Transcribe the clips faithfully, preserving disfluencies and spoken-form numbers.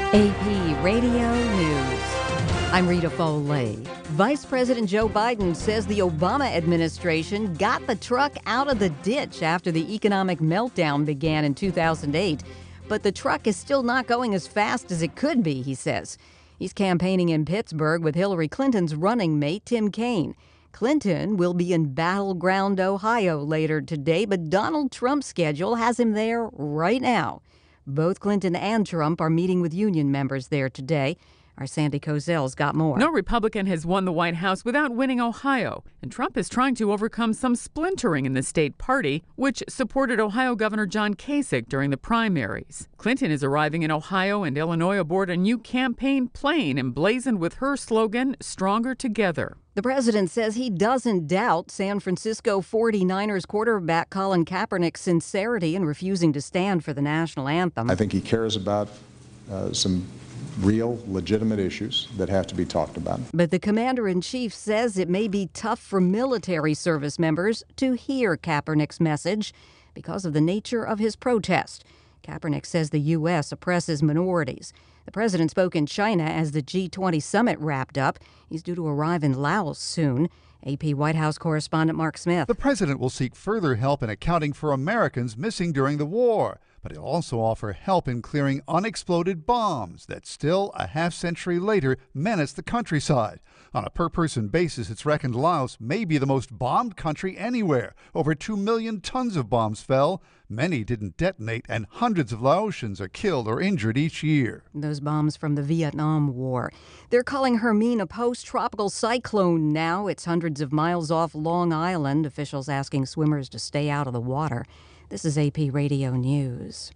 A P Radio News. I'm Rita Foley. Vice President Joe Biden says the Obama administration got the truck out of the ditch after the economic meltdown began in two thousand eight. But the truck is still not going as fast as it could be, he says. He's campaigning in Pittsburgh with Hillary Clinton's running mate, Tim Kaine. Clinton will be in Battleground, Ohio later today, but Donald Trump's schedule has him there right now. Both Clinton and Trump are meeting with union members there today. Our Sandy Kozel's got more. No Republican has won the White House without winning Ohio, and Trump is trying to overcome some splintering in the state party, which supported Ohio Governor John Kasich during the primaries. Clinton is arriving in Ohio and Illinois aboard a new campaign plane emblazoned with her slogan, "Stronger Together." The president says he doesn't doubt San Francisco forty-niners quarterback Colin Kaepernick's sincerity in refusing to stand for the national anthem. I think he cares about uh, some real, legitimate issues that have to be talked about. But the commander-in-chief says it may be tough for military service members to hear Kaepernick's message because of the nature of his protest. Kaepernick says the U S oppresses minorities. The president spoke in China as the G twenty summit wrapped up. He's due to arrive in Laos soon. A P White House correspondent Mark Smith. The president will seek further help in accounting for Americans missing during the war, but he'll also offer help in clearing unexploded bombs that still, a half century later, menace the countryside. On a per-person basis, it's reckoned Laos may be the most bombed country anywhere. Over two million tons of bombs fell. Many didn't detonate, and hundreds of Laotians are killed or injured each year. Those bombs from the Vietnam War. They're calling Hermine a post-tropical cyclone now. It's hundreds of miles off Long Island. Officials asking swimmers to stay out of the water. This is A P Radio News.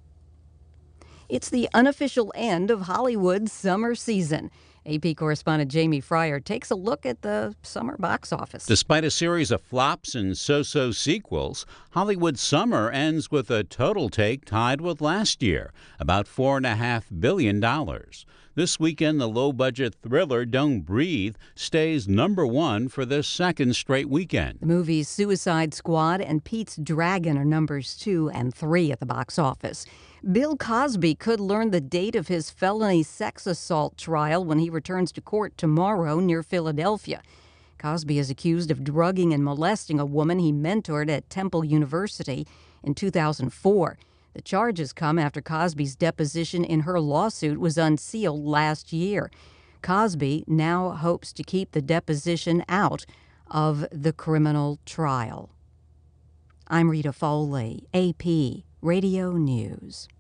It's the unofficial end of Hollywood's summer season. A P correspondent Jamie Fryer takes a look at the summer box office. Despite a series of flops and so-so sequels, Hollywood's summer ends with a total take tied with last year, about four point five billion dollars. This weekend, the low-budget thriller Don't Breathe stays number one for the second straight weekend. The movies Suicide Squad and Pete's Dragon are numbers two and three at the box office. Bill Cosby could learn the date of his felony sex assault trial when he returns to court tomorrow near Philadelphia. Cosby is accused of drugging and molesting a woman he mentored at Temple University in two thousand four. The charges come after Cosby's deposition in her lawsuit was unsealed last year. Cosby now hopes to keep the deposition out of the criminal trial. I'm Rita Foley, A P Radio News.